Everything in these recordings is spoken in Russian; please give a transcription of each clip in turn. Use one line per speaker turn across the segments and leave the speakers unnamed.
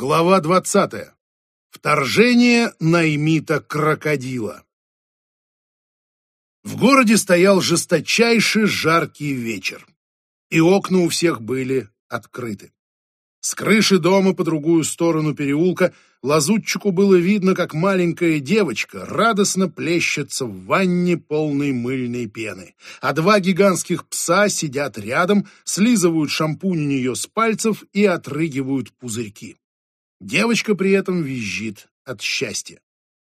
Глава 20. Вторжение Наймита-крокодила. В городе стоял жесточайший жаркий вечер, и окна у всех были открыты. С крыши дома по другую сторону переулка лазутчику было видно, как маленькая девочка радостно плещется в ванне, полной мыльной пены, а два гигантских пса сидят рядом, слизывают шампунь у нее с пальцев и отрыгивают пузырьки. Девочка при этом визжит от счастья.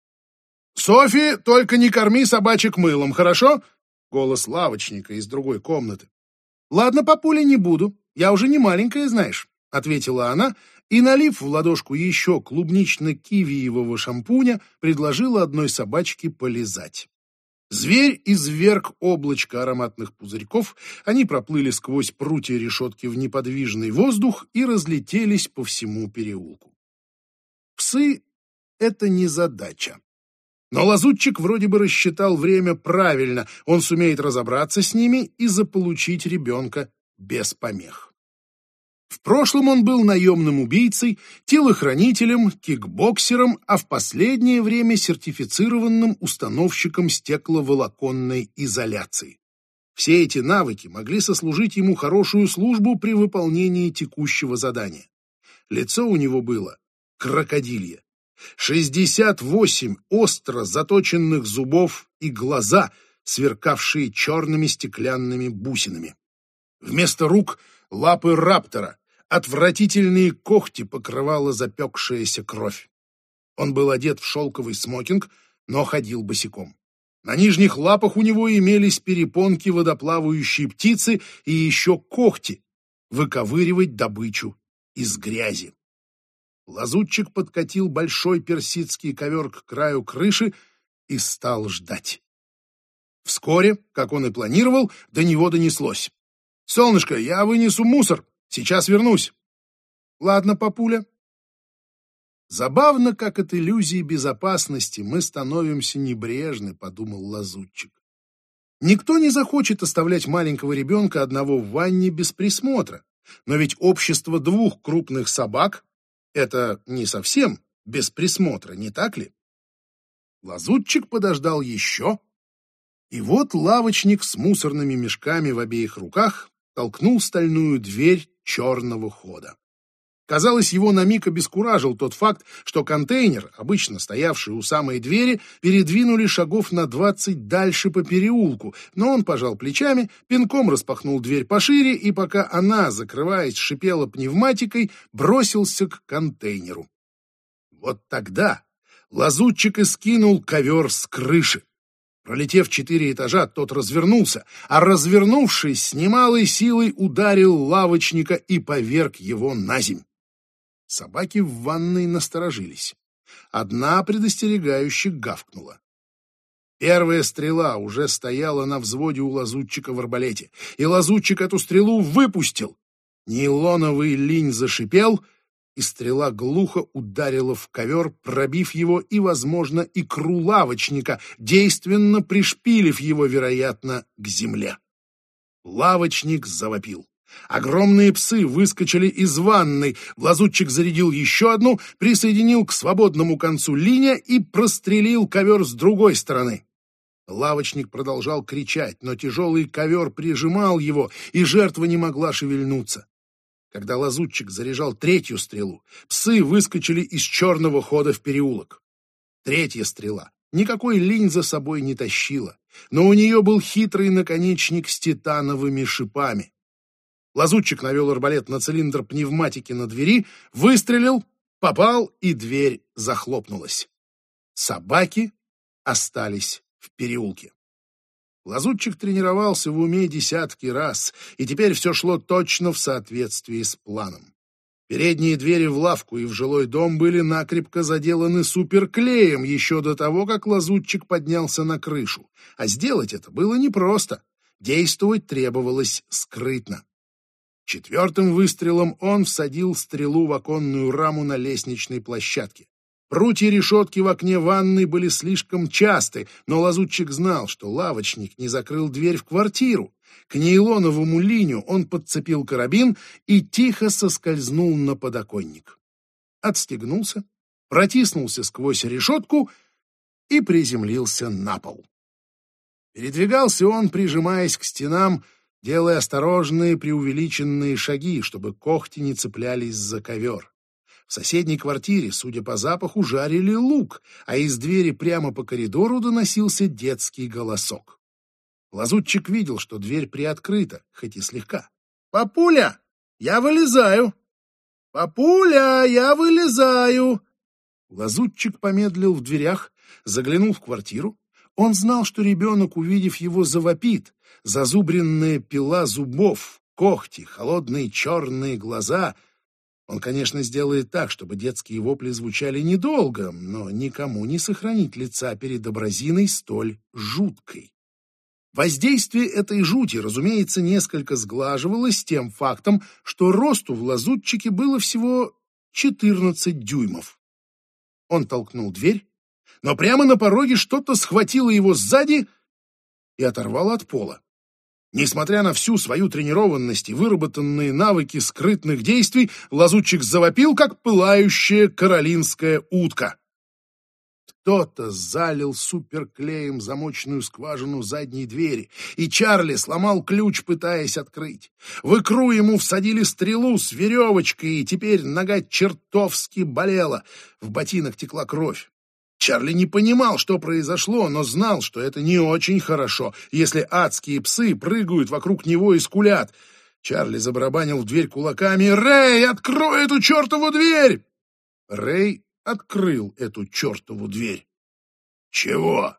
«Софи, только не корми собачек мылом, хорошо?» Голос лавочника из другой комнаты. «Ладно, папуля, не буду. Я уже не маленькая, знаешь», — ответила она и, налив в ладошку еще клубнично-кивиевого шампуня, предложила одной собачке полизать. Зверь изверг облачко ароматных пузырьков, они проплыли сквозь прутья решетки в неподвижный воздух и разлетелись по всему переулку. Псы — это не задача. Но лазутчик вроде бы рассчитал время правильно, он сумеет разобраться с ними и заполучить ребенка без помех. В прошлом он был наемным убийцей, телохранителем, кикбоксером, а в последнее время сертифицированным установщиком стекловолоконной изоляции. Все эти навыки могли сослужить ему хорошую службу при выполнении текущего задания. Лицо у него было крокодилье. 68 остро заточенных зубов и глаза, сверкавшие черными стеклянными бусинами. Вместо рук — лапы раптора, отвратительные когти покрывала запекшаяся кровь. Он был одет в шелковый смокинг, но ходил босиком. На нижних лапах у него имелись перепонки водоплавающей птицы и еще когти — выковыривать добычу из грязи. Лазутчик подкатил большой персидский ковер к краю крыши и стал ждать. Вскоре, как он и планировал, до него донеслось. «Солнышко, я вынесу мусор. Сейчас вернусь». «Ладно, папуля». «Забавно, как от иллюзии безопасности мы становимся небрежны», — подумал лазутчик. «Никто не захочет оставлять маленького ребенка одного в ванне без присмотра. Но ведь общество двух крупных собак — это не совсем без присмотра, не так ли?» Лазутчик подождал еще, и вот лавочник с мусорными мешками в обеих руках толкнул стальную дверь черного хода. Казалось, его на миг обескуражил тот факт, что контейнер, обычно стоявший у самой двери, передвинули шагов на 20 дальше по переулку, но он пожал плечами, пинком распахнул дверь пошире, и пока она, закрываясь, шипела пневматикой, бросился к контейнеру. Вот тогда лазутчик и скинул ковер с крыши. Пролетев 4 этажа, тот развернулся, а развернувшись, с немалой силой ударил лавочника и поверг его наземь. Собаки в ванной насторожились. Одна предостерегающе гавкнула. Первая стрела уже стояла на взводе у лазутчика в арбалете, и лазутчик эту стрелу выпустил. Нейлоновый линь зашипел, и стрела глухо ударила в ковер, пробив его и, возможно, икру лавочника, действенно пришпилив его, вероятно, к земле. Лавочник завопил. Огромные псы выскочили из ванной, лазутчик зарядил еще одну, присоединил к свободному концу линия и прострелил ковер с другой стороны. Лавочник продолжал кричать, но тяжелый ковер прижимал его, и жертва не могла шевельнуться. Когда лазутчик заряжал третью стрелу, псы выскочили из черного хода в переулок. Третья стрела никакой линь за собой не тащила, но у нее был хитрый наконечник с титановыми шипами. Лазутчик навел арбалет на цилиндр пневматики на двери, выстрелил, попал, и дверь захлопнулась. Собаки остались в переулке. Лазутчик тренировался в уме десятки раз, и теперь все шло точно в соответствии с планом. Передние двери в лавку и в жилой дом были накрепко заделаны суперклеем еще до того, как лазутчик поднялся на крышу. А сделать это было непросто. Действовать требовалось скрытно. 4-м выстрелом он всадил стрелу в оконную раму на лестничной площадке. Прутья решетки в окне ванной были слишком часты, но лазутчик знал, что лавочник не закрыл дверь в квартиру. К нейлоновому линию он подцепил карабин и тихо соскользнул на подоконник. отстегнулся, протиснулся сквозь решетку и приземлился на пол. Передвигался он, прижимаясь к стенам, делая осторожные преувеличенные шаги, чтобы когти не цеплялись за ковер. В соседней квартире, судя по запаху, жарили лук, а из двери прямо по коридору доносился детский голосок. Лазутчик видел, что дверь приоткрыта, хоть и слегка. «Папуля, я вылезаю! Папуля, я вылезаю!» Лазутчик помедлил в дверях, заглянул в квартиру. Он знал, что ребенок, увидев его, завопит. Зазубренная пила зубов, когти, холодные черные глаза. Он, конечно, сделает так, чтобы детские вопли звучали недолго, но никому не сохранить лица перед образиной столь жуткой. Воздействие этой жути, разумеется, несколько сглаживалось тем фактом, что росту в лазутчике было всего 14 дюймов. Он толкнул дверь, но прямо на пороге что-то схватило его сзади и оторвало от пола. Несмотря на всю свою тренированность и выработанные навыки скрытных действий, лазутчик завопил, как пылающая каролинская утка. Кто-то залил суперклеем замочную скважину задней двери, и Чарли сломал ключ, пытаясь открыть. В икру ему всадили стрелу с веревочкой, и теперь нога чертовски болела. В ботинок текла кровь. Чарли не понимал, что произошло, но знал, что это не очень хорошо, если адские псы прыгают вокруг него и скулят. Чарли забарабанил в дверь кулаками. «Рэй, открой эту чертову дверь!» Рэй открыл эту чертову дверь. «Чего?»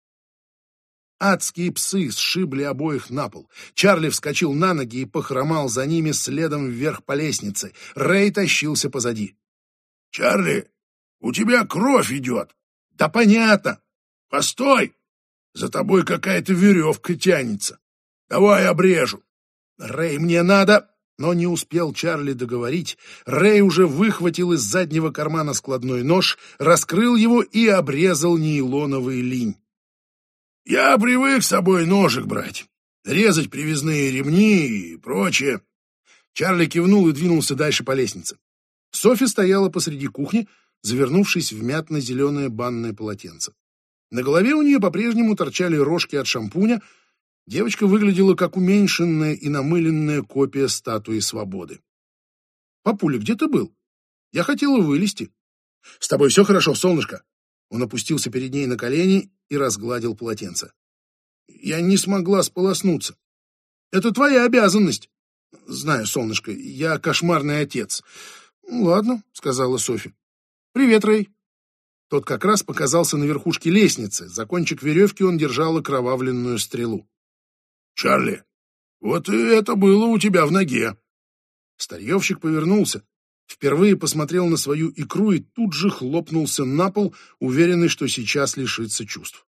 Адские псы сшибли обоих на пол. Чарли вскочил на ноги и похромал за ними следом вверх по лестнице. Рэй тащился позади. «Чарли, у тебя кровь идет!» «Да понятно! Постой! За тобой какая-то веревка тянется. Давай обрежу!» «Рэй, мне надо!» Но не успел Чарли договорить. Рэй уже выхватил из заднего кармана складной нож, раскрыл его и обрезал нейлоновый линь. «Я привык с собой ножик брать, резать привязные ремни и прочее». Чарли кивнул и двинулся дальше по лестнице. Софи стояла посреди кухни, завернувшись в мятно-зеленое банное полотенце. На голове у нее по-прежнему торчали рожки от шампуня. Девочка выглядела как уменьшенная и намыленная копия статуи свободы. «Папуля, где ты был? Я хотела вылезти». «С тобой все хорошо, солнышко?» Он опустился перед ней на колени и разгладил полотенце. «Я не смогла сполоснуться. Это твоя обязанность». «Знаю, солнышко, я кошмарный отец». «Ладно», — сказала Софи. «Привет, Рэй». Тот как раз показался на верхушке лестницы. За кончик веревки он держал окровавленную стрелу. «Чарли, вот и это было у тебя в ноге». Старьевщик повернулся, впервые посмотрел на свою икру и тут же хлопнулся на пол, уверенный, что сейчас лишится чувств.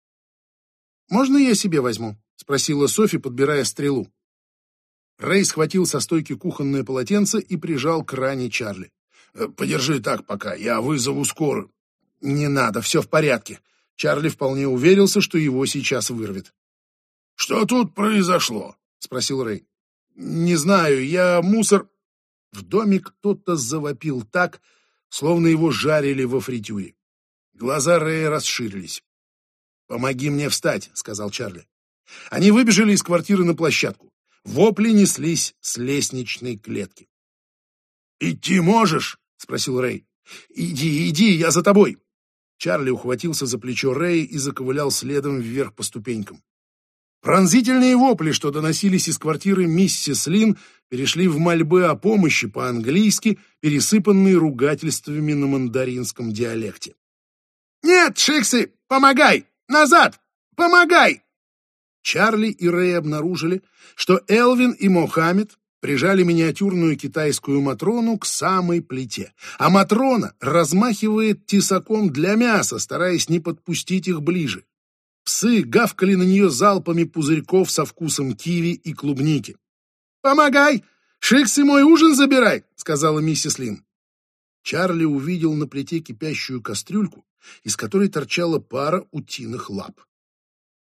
«Можно я себе возьму?» — спросила Софи, подбирая стрелу. Рэй схватил со стойки кухонное полотенце и прижал к ране Чарли. «Подержи так пока, я вызову скорую». «Не надо, все в порядке». Чарли вполне уверился, что его сейчас вырвет. «Что тут произошло?» — спросил Рэй. «Не знаю, я мусор...» В доме кто-то завопил так, словно его жарили во фритюре. Глаза Рэя расширились. «Помоги мне встать», — сказал Чарли. Они выбежали из квартиры на площадку. Вопли неслись с лестничной клетки. «Идти можешь?» — спросил Рэй. «Иди, я за тобой». Чарли ухватился за плечо Рэя и заковылял следом вверх по ступенькам. Пронзительные вопли, что доносились из квартиры миссис Лин, перешли в мольбы о помощи по-английски, пересыпанные ругательствами на мандаринском диалекте. «Нет, Шикси, помогай! Назад! Помогай!» Чарли и Рэй обнаружили, что Элвин и Мохаммед прижали миниатюрную китайскую Матрону к самой плите, а Матрона размахивает тесаком для мяса, стараясь не подпустить их ближе. Псы гавкали на нее залпами пузырьков со вкусом киви и клубники. «Помогай! Шикси, мой ужин забирай!» — сказала миссис Лин. Чарли увидел на плите кипящую кастрюльку, из которой торчала пара утиных лап.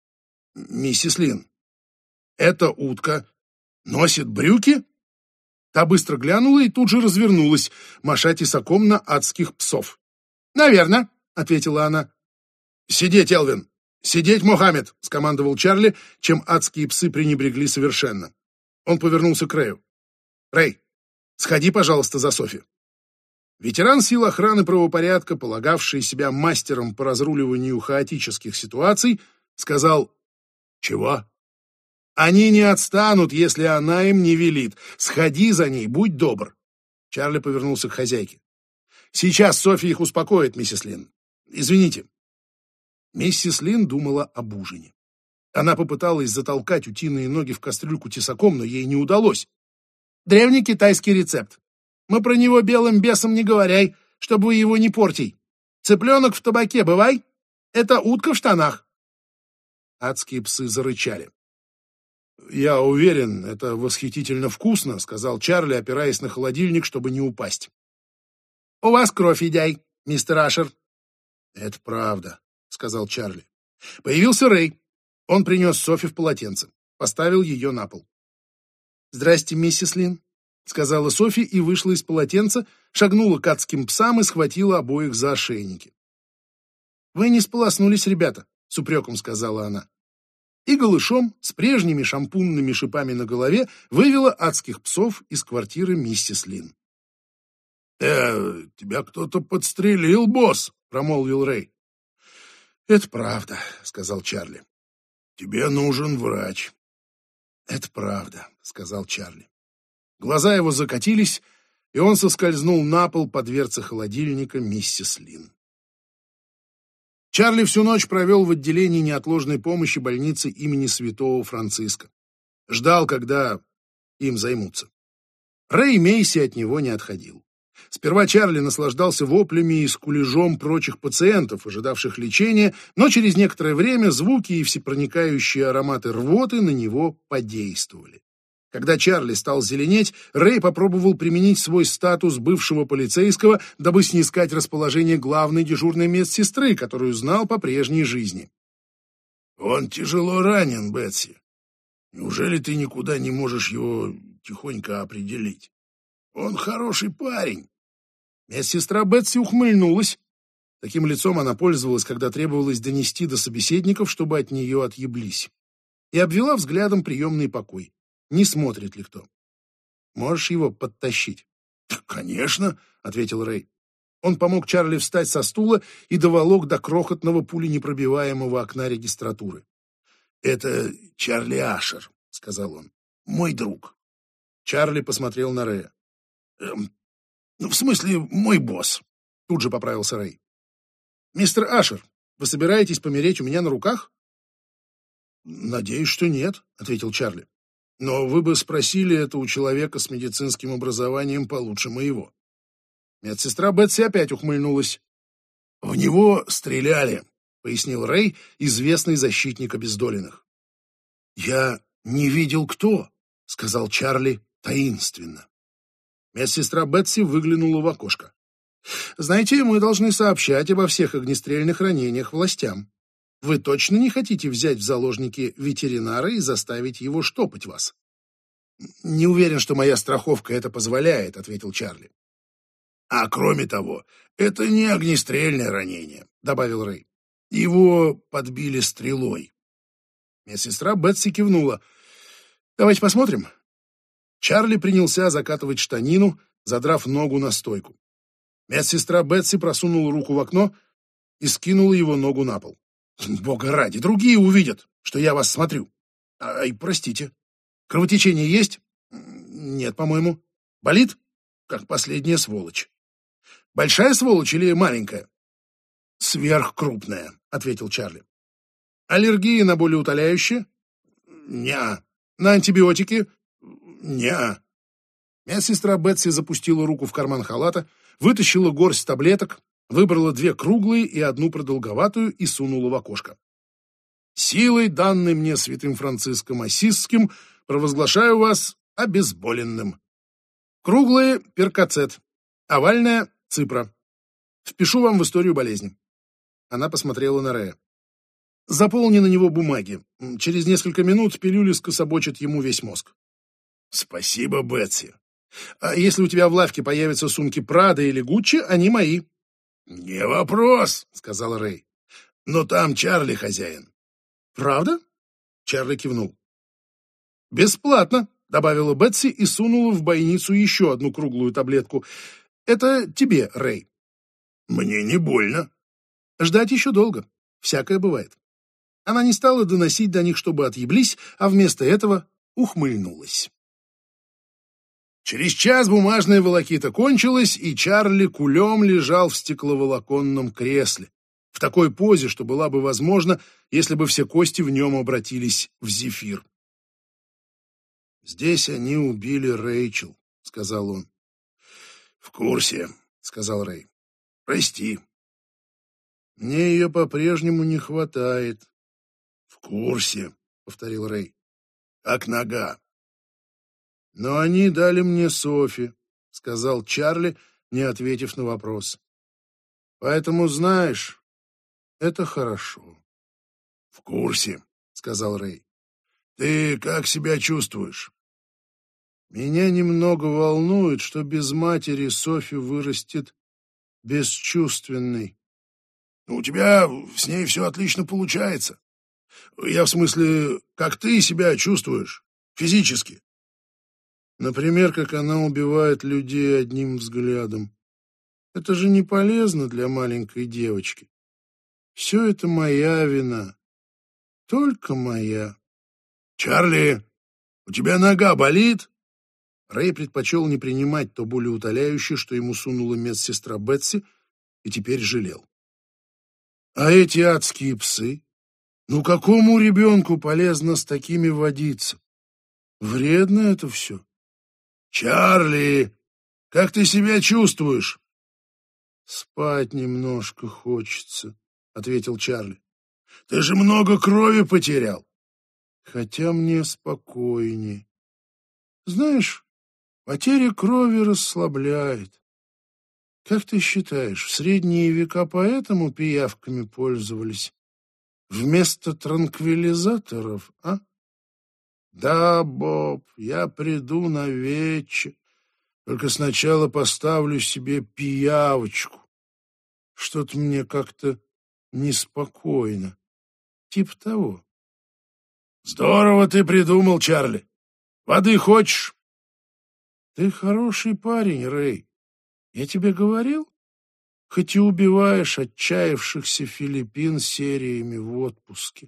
«Миссис Лин, эта утка носит брюки?» Та быстро глянула и тут же развернулась, маша тесаком на адских псов. «Наверно», — ответила она. «Сидеть, Элвин! Сидеть, Мохаммед!» — скомандовал Чарли, чем адские псы пренебрегли совершенно. Он повернулся к Рэю. «Рэй, сходи, пожалуйста, за Софи». Ветеран сил охраны правопорядка, полагавший себя мастером по разруливанию хаотических ситуаций, сказал: «Чего?» «Они не отстанут, если она им не велит. Сходи за ней, будь добр». Чарли повернулся к хозяйке. «Сейчас Софи их успокоит, миссис Лин. Извините». Миссис Лин думала об ужине. Она попыталась затолкать утиные ноги в кастрюльку тесаком, но ей не удалось. «Древний китайский рецепт. Мы про него белым бесам не говоряй, чтобы вы его не портить. Цыпленок в табаке бывай. Это утка в штанах». Адские псы зарычали. «Я уверен, это восхитительно вкусно», — сказал Чарли, опираясь на холодильник, чтобы не упасть. «У вас кровь, идяй, мистер Ашер». «Это правда», — сказал Чарли. Появился Рэй. Он принес Софи в полотенце, поставил ее на пол. «Здрасте, миссис Лин», — сказала Софи и вышла из полотенца, шагнула к адским псам и схватила обоих за ошейники. «Вы не сполоснулись, ребята», — с упреком сказала она. И голышом, с прежними шампунными шипами на голове, вывела адских псов из квартиры миссис Лин. «Тебя кто-то подстрелил, босс», — промолвил Рэй. «Это правда», — сказал Чарли. «Тебе нужен врач». «Это правда», — сказал Чарли. Глаза его закатились, и он соскользнул на пол по дверце холодильника миссис Лин. Чарли всю ночь провел в отделении неотложной помощи больницы имени Святого Франциска. Ждал, когда им займутся. Рэй Мейси от него не отходил. Сперва Чарли наслаждался воплями и скулежом прочих пациентов, ожидавших лечения, но через некоторое время звуки и всепроникающие ароматы рвоты на него подействовали. Когда Чарли стал зеленеть, Рэй попробовал применить свой статус бывшего полицейского, дабы снискать расположение главной дежурной медсестры, которую знал по прежней жизни. «Он тяжело ранен, Бетси. Неужели ты никуда не можешь его тихонько определить? Он хороший парень». Медсестра Бетси ухмыльнулась. Таким лицом она пользовалась, когда требовалось донести до собеседников, чтобы от нее отъеблись. И обвела взглядом приемный покой. Не смотрит ли кто? «Можешь его подтащить?» «Конечно», — ответил Рэй. Он помог Чарли встать со стула и доволок до крохотного пуленепробиваемого окна регистратуры. «Это Чарли Ашер», — сказал он. «Мой друг». Чарли посмотрел на Рэя. «В смысле, мой босс», — тут же поправился Рэй. «Мистер Ашер, вы собираетесь помереть у меня на руках?» «Надеюсь, что нет», — ответил Чарли. «Но вы бы спросили это у человека с медицинским образованием получше моего». Медсестра Бетси опять ухмыльнулась. «В него стреляли», — пояснил Рэй, известный защитник обездоленных. «Я не видел, кто», — сказал Чарли таинственно. Медсестра Бетси выглянула в окошко. «Знаете, мы должны сообщать обо всех огнестрельных ранениях властям. Вы точно не хотите взять в заложники ветеринара и заставить его штопать вас?» «Не уверен, что моя страховка это позволяет», — ответил Чарли. «А кроме того, это не огнестрельное ранение», — добавил Рэй. «Его подбили стрелой». Медсестра Бетси кивнула. «Давайте посмотрим». Чарли принялся закатывать штанину, задрав ногу на стойку. Медсестра Бетси просунула руку в окно и скинула его ногу на пол. «Бога ради, другие увидят, что я вас смотрю. Ай, простите. Кровотечение есть? Нет, по-моему. Болит? Как последняя сволочь. Большая сволочь или маленькая?» «Сверхкрупная», — ответил Чарли. «Аллергия на болеутоляющие?» «Не-а». «На антибиотики?» «Не-а». Медсестра Бетси запустила руку в карман халата, вытащила горсть таблеток, выбрала 2 круглые и 1 продолговатую и сунула в окошко. «Силой, данной мне святым Франциском Ассизским, провозглашаю вас обезболенным. Круглые — перкацет, овальная — ципра. Впишу вам в историю болезни». Она посмотрела на Рэя. «Заполни на него бумаги. Через несколько минут пилюли скособочат ему весь мозг». «Спасибо, Бетси. А если у тебя в лавке появятся сумки Прада или Гуччи, они мои. «Не вопрос», — сказал Рэй. «Но там Чарли хозяин». «Правда?» — Чарли кивнул. «Бесплатно», — добавила Бетси и сунула в бойницу еще одну круглую таблетку. «Это тебе, Рэй». «Мне не больно». «Ждать еще долго. Всякое бывает». Она не стала доносить до них, чтобы отъеблись, а вместо этого ухмыльнулась. Через час бумажная волокита кончилась, и Чарли кулем лежал в стекловолоконном кресле, в такой позе, что была бы возможна, если бы все кости в нем обратились в зефир. «Здесь они убили Рэйчел», — сказал он. «В курсе», — сказал Рэй. «Прости». «Мне ее по-прежнему не хватает». «В курсе», — повторил Рэй. «Как нога». «Но они дали мне Софи», — сказал Чарли, не ответив на вопрос. «Поэтому, знаешь, это хорошо». «В курсе», — сказал Рэй. «Ты как себя чувствуешь?» «Меня немного волнует, что без матери Софи вырастет бесчувственной». «У тебя с ней все отлично получается. Я в смысле, как ты себя чувствуешь физически?» «Например, как она убивает людей одним взглядом. Это же не полезно для маленькой девочки. Все это моя вина. Только моя». «Чарли, у тебя нога болит?» Рэй предпочел не принимать то болеутоляющее, что ему сунула медсестра Бетси, и теперь жалел. «А эти адские псы? Ну, какому ребенку полезно с такими водиться? Вредно это все». «Чарли, как ты себя чувствуешь?» «Спать немножко хочется», — ответил Чарли. «Ты же много крови потерял». «Хотя мне спокойнее. Знаешь, потеря крови расслабляет. Как ты считаешь, в средние века поэтому пиявками пользовались? Вместо транквилизаторов, а?» «Да, Боб, я приду на вечер. Только сначала поставлю себе пиявочку. Что-то мне как-то неспокойно. Типа того». «Здорово ты придумал, Чарли. Воды хочешь?» «Ты хороший парень, Рэй. Я тебе говорил? Хоть и убиваешь отчаявшихся филиппин сериями в отпуске».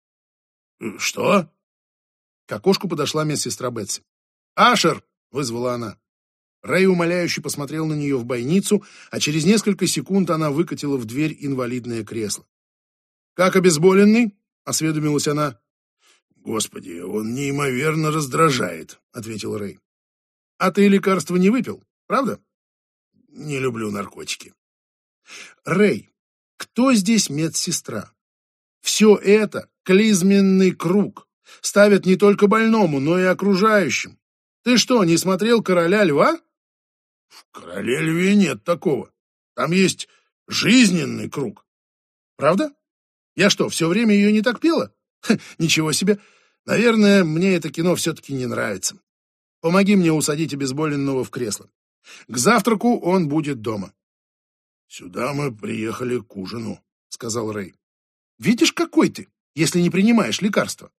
«Что?»
К окошку подошла медсестра Бетси. «Ашер!» — вызвала она. Рэй умоляюще посмотрел на нее в бойницу, а через несколько секунд она выкатила в дверь инвалидное кресло. «Как обезболенный?» — осведомилась она.
«Господи, он неимоверно раздражает», — ответил Рэй.
«А ты лекарства не выпил, правда?»
«Не люблю наркотики».
«Рэй, кто здесь медсестра? Все это клизменный круг. Ставят не только больному, но и окружающим. Ты что, не смотрел «Короля льва»?»
«В «Короле льве» нет такого. Там есть жизненный круг».
«Правда? Я что, все время ее не так пела? Ха, ничего себе. Наверное, мне это кино все-таки не нравится. Помоги мне усадить обезболенного в кресло. К завтраку он будет дома».
«Сюда мы приехали к ужину», — сказал Рэй.
«Видишь, какой ты, если не принимаешь лекарства?»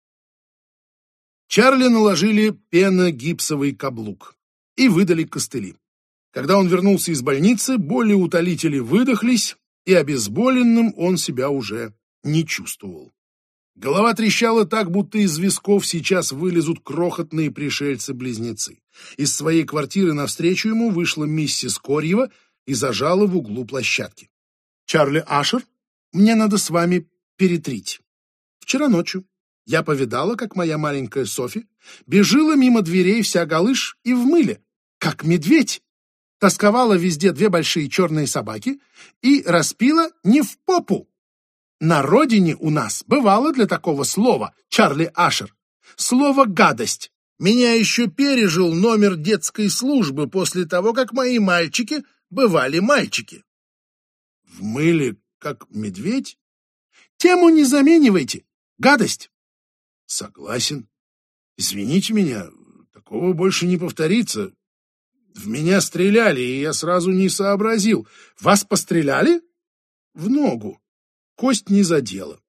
Чарли наложили пеногипсовый каблук и выдали костыли. Когда он вернулся из больницы, болеутолители выдохлись, и обезболенным он себя уже не чувствовал. Голова трещала так, будто из висков сейчас вылезут крохотные пришельцы-близнецы. Из своей квартиры навстречу ему вышла миссис Корьева и зажала в углу площадки. «Чарли Ашер, мне надо с вами перетрить. Вчера ночью я повидала, как моя маленькая Софи бежала мимо дверей вся галыш и в мыле, как медведь. Тосковала везде две большие черные собаки и распила не в попу. На родине у нас бывало для такого слова, Чарли Ашер, слово «гадость». Меня еще пережил номер детской службы после того, как мои мальчики бывали мальчики».
«В мыле, как медведь?»
«Тему не заменивайте. Гадость».
«Согласен. Извините меня, такого больше не повторится.
В меня стреляли, и я сразу не сообразил. Вас постреляли? В ногу. Кость не задела.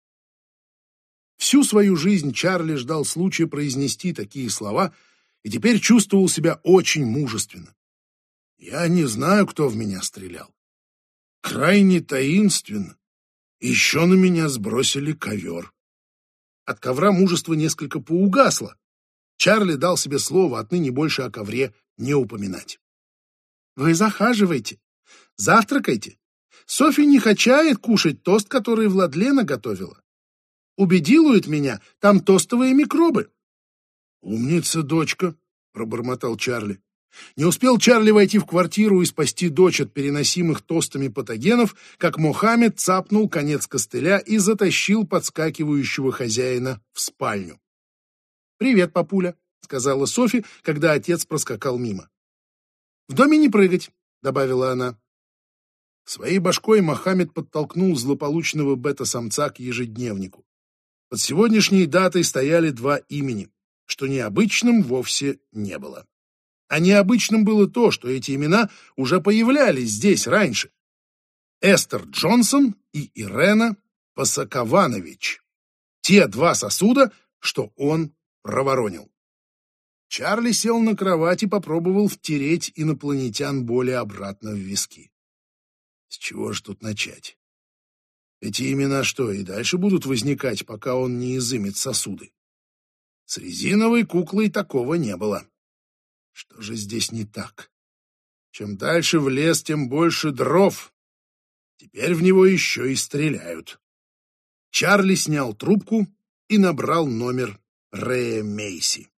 Всю свою жизнь Чарли ждал случая произнести такие слова и теперь чувствовал себя очень мужественно. Я не знаю, кто в меня стрелял. Крайне таинственно. Еще на меня сбросили ковер. От ковра мужество несколько поугасло. Чарли дал себе слово отныне больше о ковре не упоминать. Вы захаживайте, завтракайте. Софья не хочает кушать тост, который Владлена готовила. Убедилует меня, там тостовые микробы. Умница, дочка, пробормотал Чарли. Не успел Чарли войти в квартиру и спасти дочь от переносимых тостами патогенов, как Мохаммед цапнул конец костыля и затащил подскакивающего хозяина в спальню. «Привет, папуля», — сказала Софи, когда отец проскакал мимо. «В доме не прыгать», — добавила она. Своей башкой Мохаммед подтолкнул злополучного бета-самца к ежедневнику. Под сегодняшней датой стояли два имени, что необычным вовсе не было. А необычным было то, что эти имена уже появлялись здесь раньше. Эстер Джонсон и Ирена Пасакованович. Те два сосуда, что он проворонил. Чарли сел на кровать и попробовал втереть инопланетян боли обратно в виски. С чего же тут начать? Эти имена что, и дальше будут возникать, пока он не изымет сосуды? С резиновой куклой такого не было. Что же здесь не так? Чем дальше в лес, тем больше дров. Теперь в него еще и стреляют. Чарли снял трубку и набрал номер Рэя Мейси.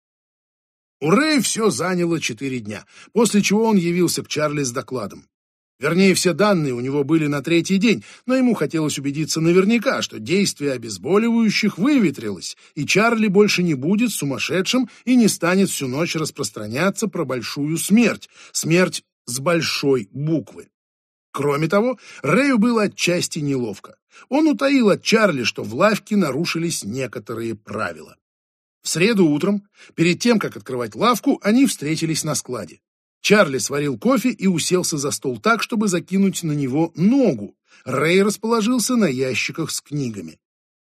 У Рэя все заняло 4 дня, после чего он явился к Чарли с докладом. Вернее, все данные у него были на 3-й день, но ему хотелось убедиться наверняка, что действие обезболивающих выветрилось, и Чарли больше не будет сумасшедшим и не станет всю ночь распространяться про большую смерть, смерть с большой буквы. Кроме того, Рэю было отчасти неловко. Он утаил от Чарли, что в лавке нарушились некоторые правила. В среду утром, перед тем, как открывать лавку, они встретились на складе. Чарли сварил кофе и уселся за стол так, чтобы закинуть на него ногу. Рэй расположился на ящиках с книгами.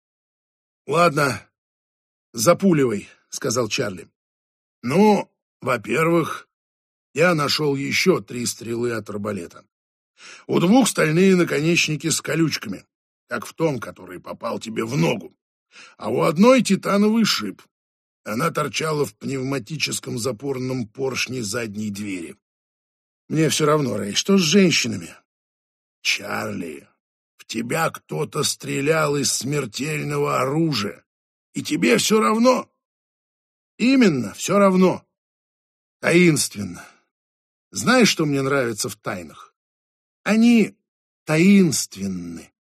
«Ладно, запуливай», — сказал Чарли. «Ну, во-первых, я нашел еще 3 стрелы от арбалета. У 2 стальные наконечники с колючками, как в том, который попал тебе в ногу, а у одной титановый шип. Она торчала в пневматическом запорном поршне задней двери. Мне все равно, Рэй, что с женщинами? Чарли, в тебя кто-то стрелял из смертельного оружия, и тебе все равно? Именно, все равно. Таинственно. Знаешь, что мне нравится в тайнах? Они таинственны.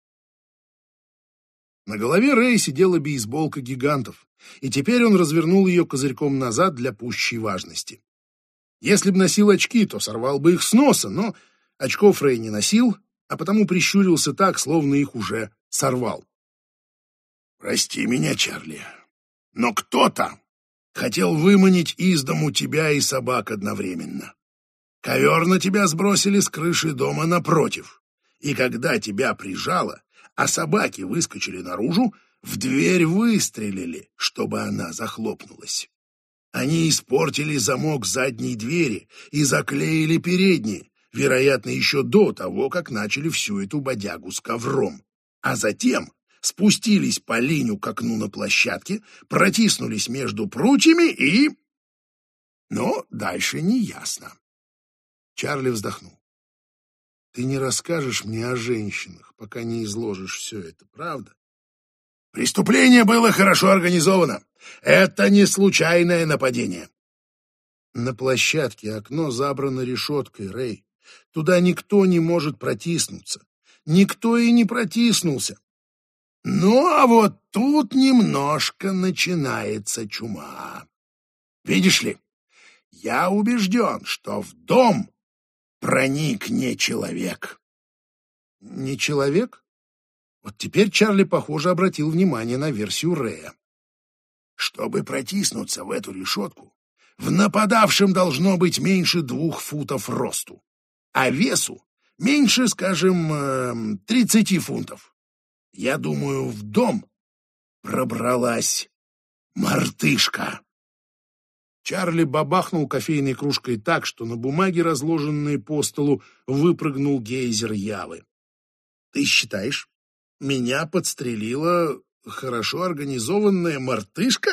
На голове Рэя сидела бейсболка гигантов, и теперь он развернул ее козырьком назад для пущей важности. Если б носил очки, то сорвал бы их с носа, но очков Рэй не носил, а потому прищурился так, словно их уже сорвал. «Прости меня, Чарли, но кто-то хотел выманить из дому тебя и собак одновременно. Ковер на тебя сбросили с крыши дома напротив, и когда тебя прижало, а собаки выскочили наружу, в дверь выстрелили, чтобы она захлопнулась. Они испортили замок задней двери и заклеили передние, вероятно, еще до того, как начали всю эту бодягу с ковром. А затем спустились по линию к окну на площадке, протиснулись между прутьями и... Но дальше не ясно. Чарли вздохнул. Ты не расскажешь мне о женщинах, пока не изложишь все это, правда? Преступление было хорошо организовано. Это не случайное нападение. На площадке окно забрано решеткой, Рэй. Туда никто не может протиснуться. Никто и не протиснулся. Ну, а вот тут немножко начинается чума. Видишь ли, я убежден, что в дом проник не человек. Не человек? Вот теперь Чарли, похоже, обратил внимание на версию Рэя. Чтобы протиснуться в эту решетку,
В нападавшем должно быть меньше 2 футов росту, а весу меньше, скажем, 30 фунтов. Я думаю, в дом пробралась мартышка.
Чарли бабахнул кофейной кружкой так, что на бумаге, разложенной по столу, выпрыгнул гейзер Явы. «Ты считаешь, меня подстрелила хорошо организованная мартышка?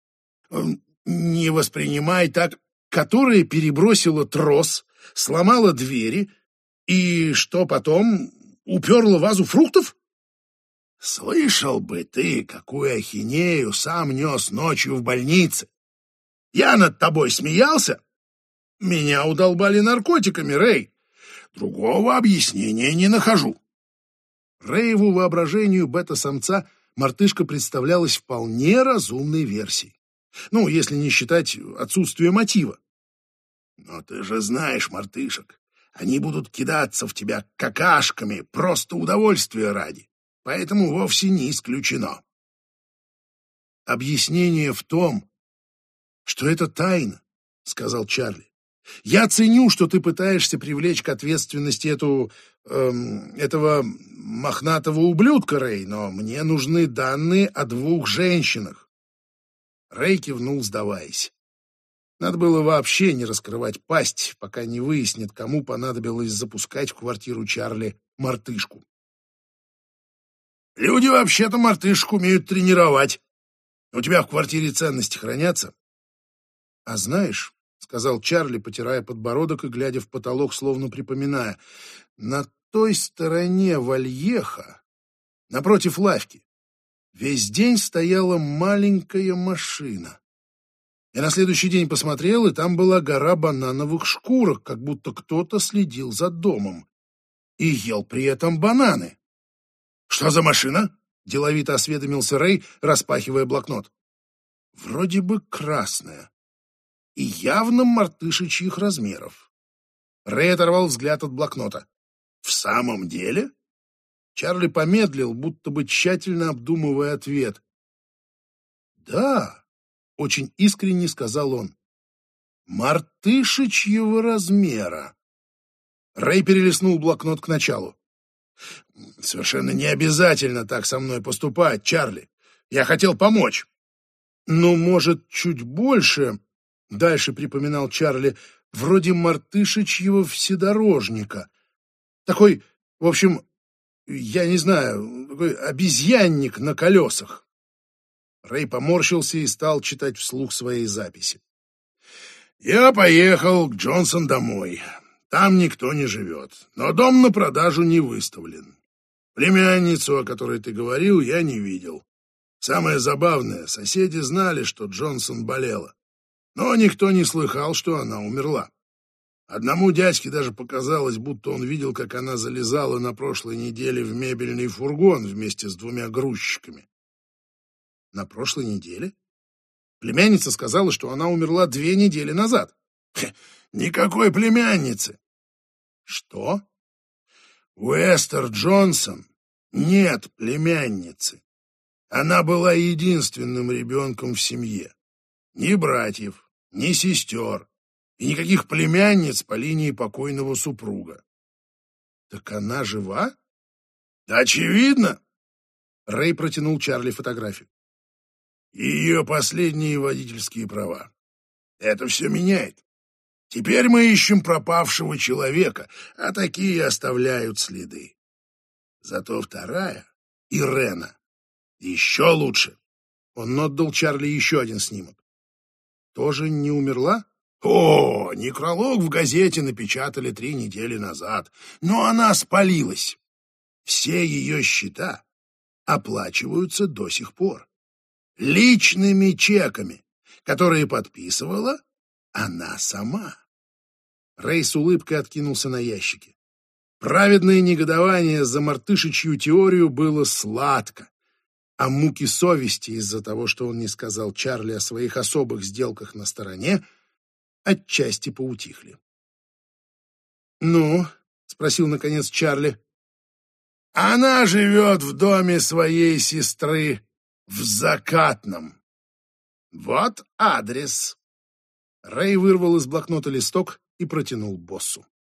Не воспринимай так, которая перебросила трос, сломала двери и что потом, уперла вазу фруктов?»
Слышал бы ты, какую ахинею сам нес ночью в больнице. Я над тобой смеялся? Меня удолбали наркотиками, Рэй. Другого объяснения не нахожу.
Рэеву воображению бета-самца мартышка представлялась вполне разумной версией. Ну, если не считать отсутствие мотива.
Но ты же знаешь мартышек. Они будут кидаться в тебя какашками, просто удовольствия ради. Поэтому вовсе не исключено.
Объяснение в том, что это тайна, сказал Чарли. Я ценю, что ты пытаешься привлечь к ответственности этого мохнатого ублюдка, Рэй, но мне нужны данные о 2 женщинах. Рэй кивнул, сдаваясь. Надо было вообще не раскрывать пасть, пока не выяснит, кому понадобилось запускать в квартиру Чарли мартышку.
Люди вообще-то мартышек умеют тренировать. У тебя в квартире ценности хранятся?
А знаешь, — сказал Чарли, потирая подбородок и глядя в потолок, словно припоминая, — на той стороне Вальеха, напротив лавки, весь день стояла маленькая машина. Я на следующий день посмотрел, и там была гора банановых шкурок, как будто кто-то следил за домом. И ел при этом бананы.
«Что за машина?»
— деловито осведомился Рэй, распахивая блокнот. «Вроде бы красная. И явно мартышечьих размеров». Рэй оторвал взгляд от блокнота.
«В самом деле?»
Чарли помедлил, будто бы тщательно обдумывая ответ. «Да», — очень искренне сказал он, — «мартышечьего размера». Рэй перелистнул блокнот к началу.
«Совершенно не обязательно так со мной поступать, Чарли. Я хотел помочь».
«Ну, может, чуть больше», — дальше припоминал Чарли, — «вроде мартышечьего вседорожника. Такой, в общем, я не знаю, такой обезьянник на колесах». Рэй поморщился и стал читать вслух своей записи.
«Я поехал к Джонсон домой. Там никто не живет, но дом на продажу не выставлен. Племянницу, о которой ты говорил, я не видел. Самое забавное, соседи знали, что Джонсон болела, но никто не слыхал, что она умерла. Одному дядьке даже показалось, будто он видел, как она залезала на прошлой неделе в мебельный фургон вместе с 2 грузчиками.
На прошлой неделе? Племянница сказала, что она умерла 2 недели назад.
Никакой племянницы.
Что?
У Эстер Джонсон нет племянницы. Она была единственным ребенком в семье. Ни братьев, ни сестер, и никаких племянниц по линии покойного супруга.
Так она жива?
Очевидно.
Рэй протянул Чарли фотографию.
Ее последние водительские права. Это все меняет. Теперь мы ищем пропавшего человека, а такие оставляют следы. Зато вторая, Ирена, еще лучше.
Он отдал Чарли еще один снимок. Тоже не умерла?
О, некролог в газете напечатали 3 недели назад, но она спалилась. Все ее счета оплачиваются до сих пор. Личными чеками, которые подписывала она сама.
Рэй с улыбкой откинулся на ящики. Праведное негодование за мартышечью теорию было сладко, а муки совести из-за того, что он не сказал Чарли о своих особых сделках на стороне, отчасти поутихли. «Ну?» — спросил, наконец, Чарли.
«Она живет в доме своей сестры в Закатном. Вот адрес».
Рэй вырвал из блокнота листок и протянул боссу.